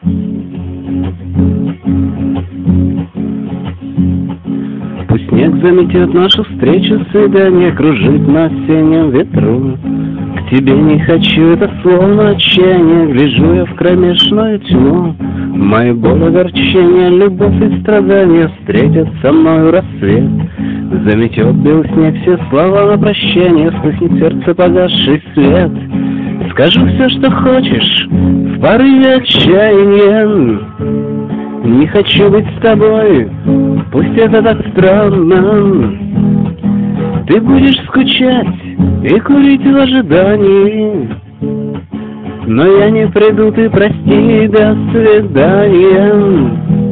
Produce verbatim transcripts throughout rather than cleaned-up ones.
Пусть снег заметет нашу встречу, свидание кружит на осеннем ветру. К тебе не хочу, это словно отчаяние. Гляжу я в кромешную тьму. Мои боль, огорчения, любовь и страдания встретят со мною рассвет. Заметет белый снег все слова на прощание, вспыхнет сердце погасший свет. Скажу все, что хочешь, в порыве отчаяния. Не хочу быть с тобой, пусть это так странно. Ты будешь скучать и курить в ожидании, но я не приду, ты прости, до свидания.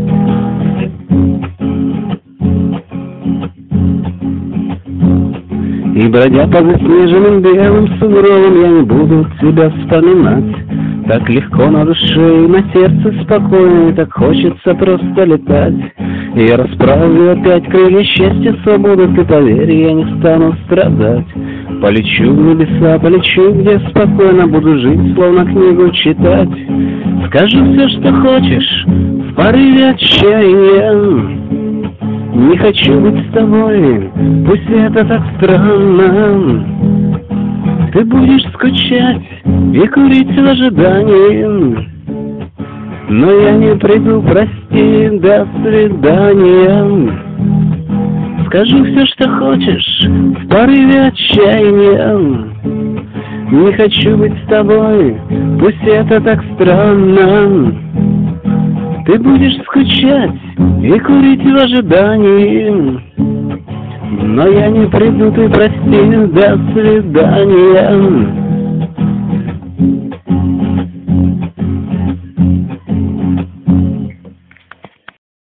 И бродя по заснеженным белым сугробам, я не буду тебя вспоминать. Так легко на душе и на сердце спокойно, и так хочется просто летать. И я расправлю опять крылья счастья, свободы, ты поверь, я не стану страдать. Полечу в небеса, полечу, где спокойно буду жить, словно книгу читать. Скажу все, что хочешь, в порыве отчаяния. Не хочу быть с тобой, пусть это так странно. Ты будешь скучать и курить в ожидании, но я не приду, прости, до свидания. Скажу все, что хочешь, в порыве отчаяния. Не хочу быть с тобой, пусть это так странно. Ты будешь скучать и курить в ожидании, но я не приду, ты прости, до свидания.